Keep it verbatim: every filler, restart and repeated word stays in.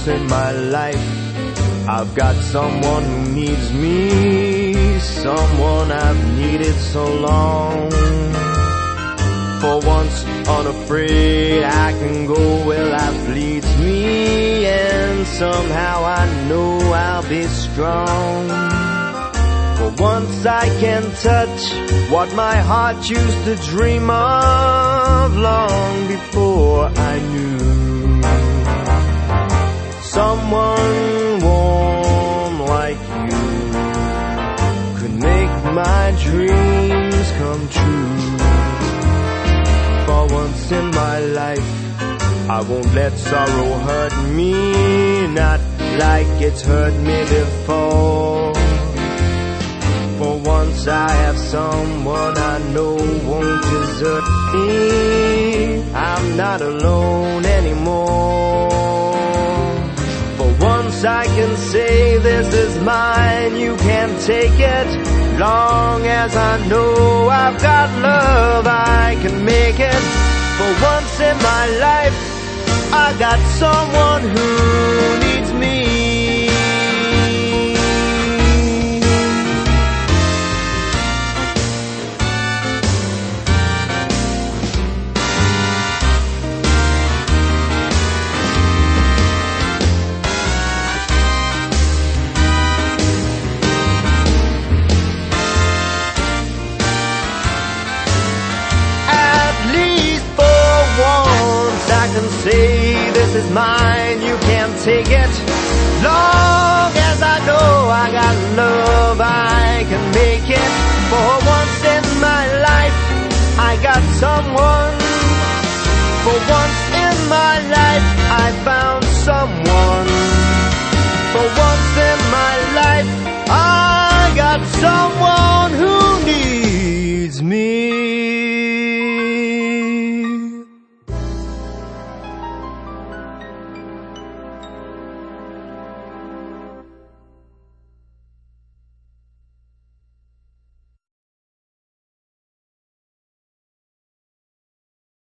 once in my life I've got someone who needs me, someone I've needed so long. For once unafraid I can go where life leads me, and somehow I know I'll be strong. For once I can touch what my heart used to dream of long before I knew. Someone warm like you could make my dreams come true. For once in my life I won't let sorrow hurt me, not like it's hurt me before. For once I have someone I know won't desert me, I'm not alone anymore. For once I can say this is mine, you can't take it. Long as I know I've got love, I can make it. For once in my life I got someone who needs me. I can say this is mine, you can't take it. Long as I know I got love, I can make it. For once in my life I got someone. For once in my life I found